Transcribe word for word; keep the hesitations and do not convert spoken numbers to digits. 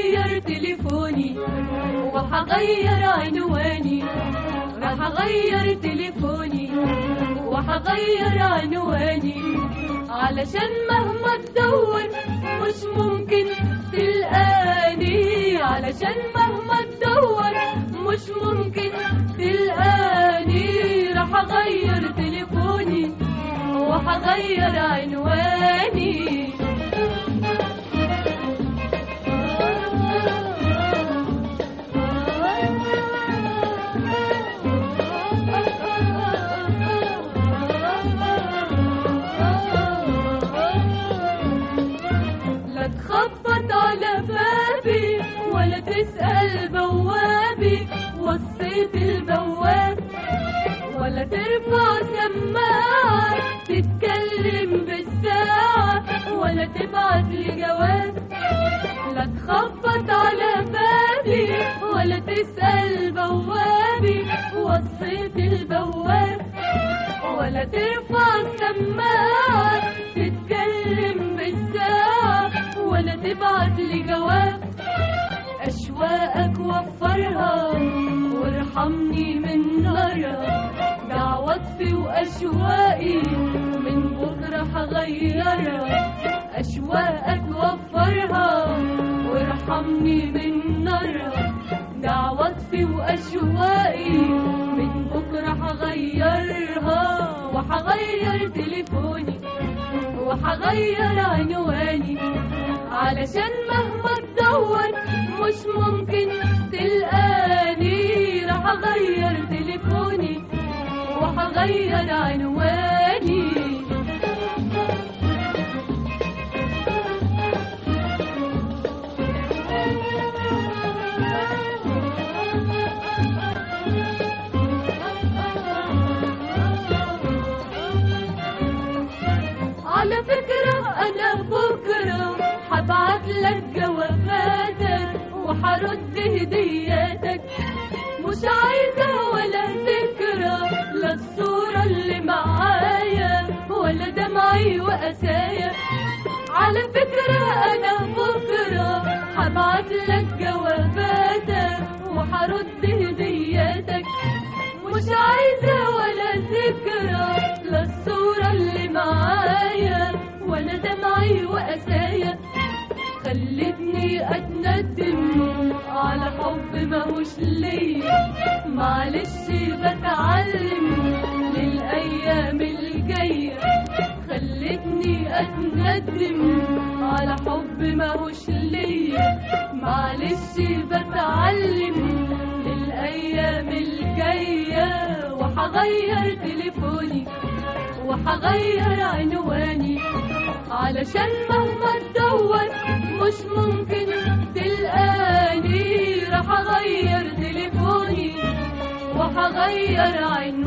اغير تليفوني وحغير عنواني، راح اغير تليفوني وحغير عنواني، علشان مهما تدور مش ممكن تلقاني، علشان مهما تدور مش ممكن تلقاني، راح اغير تليفوني وحغير عنواني. لا تخبط على بابي ولا تسأل بوابي، وصيت البواب ولا ترفع سماعة تتكلم بالساعة ولا تبعت لي جواب. لا تخبط على بابي ولا تسأل بوابي، وصيت البواب ولا ترفع سماعة تتكلم بالساعة ولا تبعت لي جواب. أشواقك وفرها وارحمني من نارها، دعواتي وأشواقي من بكرة هغيرها. أشواقك وفرها وارحمني من نارها، دعواتي وأشواقي من بكرة هغيرها. وحغير تليفوني وحغير عنواني، علشان مهما تدور مش ممكن تلقاني، راح اغير تليفوني وحغير عنواني. على فكرة أنا بكرة حبعت لك جواباتك وحرد هدياتك، مش عايزة ولا ذكرى لا الصورة اللي معايا ولا دمعي وقسايا. على فكرة أنا بكرة حبعت لك جواباتك وحرد هدياتك، مش عايزة ولا ذكرى لا الصورة اللي معايا ولا دمعي وقسايا. خلتني أتندم على حب ماهوش ليا، معلش بتعلم للأيام الجاية. خلتني أتندم على حب ماهوش ليا، معلش بتعلم للأيام الجاية. وحغير تليفوني وحغير عنواني، علشان مهما تدور مش ممكن تلقاني، راح اغير تليفوني وحغير عنواني.